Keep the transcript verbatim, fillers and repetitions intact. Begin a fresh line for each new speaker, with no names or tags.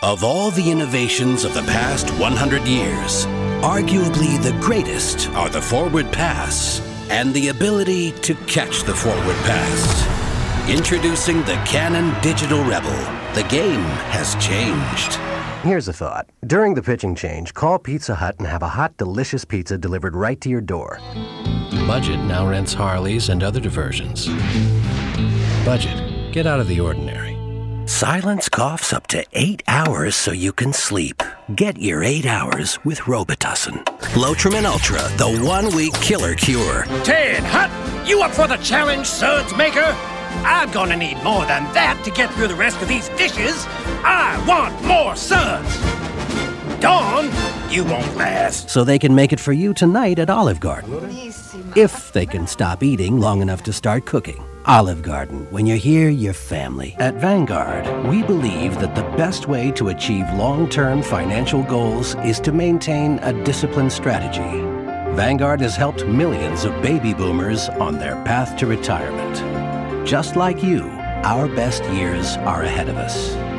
Of all the innovations of the past one hundred years, arguably the greatest are the forward pass and the ability to catch the forward pass. Introducing the Canon Digital Rebel. The game has changed.
Here's a thought. During the pitching change, call Pizza Hut and have a hot, delicious pizza delivered right to your door.
Budget now rents Harleys and other diversions. Budget, get out of the ordinary.
Silence coughs up to eight hours so you can sleep. Get your eight hours with Robitussin. Lotrimin Ultra, the one-week killer cure.
Ted, Hut, you up for the challenge, Suds Maker? I'm gonna need more than that to get through the rest of these dishes. I want more Suds. Dawn, you won't last.
So they can make it for you tonight at Olive Garden. If they can stop eating long enough to start cooking. Olive Garden, when you're here, you're family. At Vanguard, we believe that the best way to achieve long-term financial goals is to maintain a disciplined strategy. Vanguard has helped millions of baby boomers on their path to retirement. Just like you, our best years are ahead of us.